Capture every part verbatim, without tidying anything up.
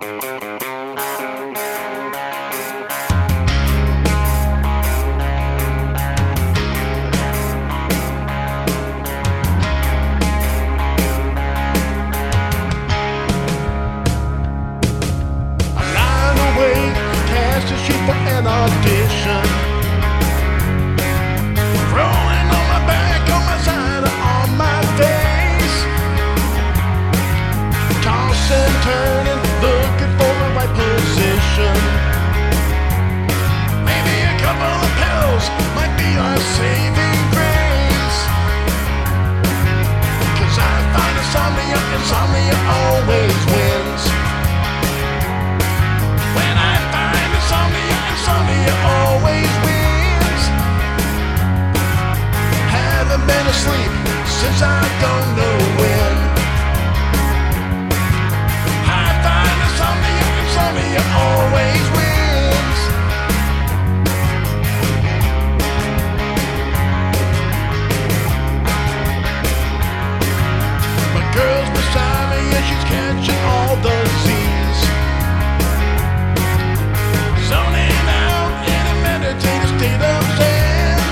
For an audition, rolling on my back, on my side, on my face, tossing, turning, looking for the right position. Maybe a couple of pills might be our saving grace, 'cause I find insomnia, insomnia always wins. When I find insomnia, insomnia always wins. Haven't been asleep since I don't know when. I find insomnia, insomnia always wins. My girl's beside me and she's catching all the Z's. Zoning out in a meditative state of zen.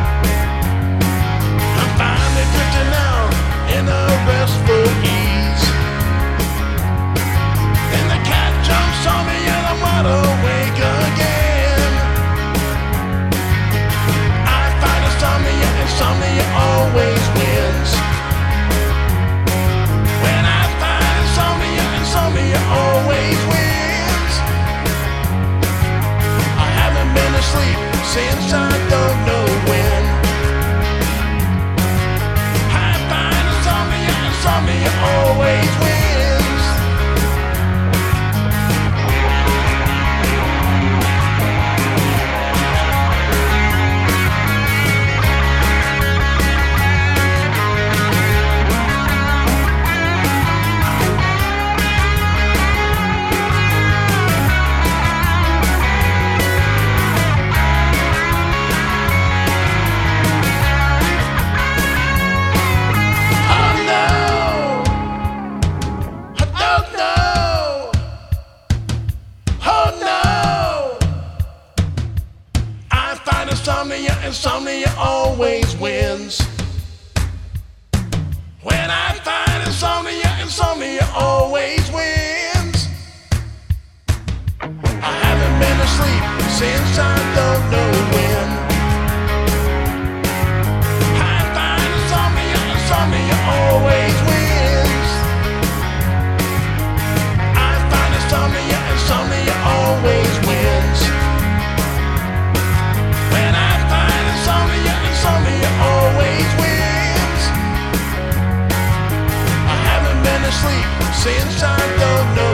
I'm finally drifting out in a restful ease. And the cat jumps on me and I'm wide awake again. I find insomnia, insomnia always wins. When I find insomnia, insomnia always wins. Been asleep since I don't know when. I find insomnia, insomnia always wins. Insomnia, insomnia always wins. When I find insomnia, insomnia always wins. I haven't been asleep since I don't know when. I find insomnia, insomnia always wins. I find insomnia, insomnia always wins. When I find insomnia, insomnia always wins. I haven't been asleep since I don't know